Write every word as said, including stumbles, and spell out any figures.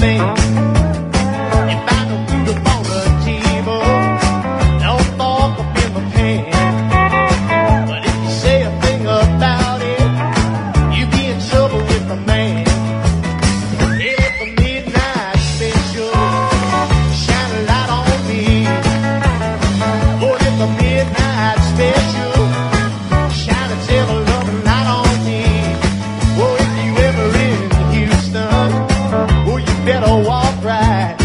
thing. You find the food up on the table, don't fall up in the pan. But if you say a thing about it, you be in trouble with the man. If the midnight special, shine a light on me. Oh, if the midnight special, shine a devil of a light on me. Oh, if you ever in Houston, oh, you better walk right.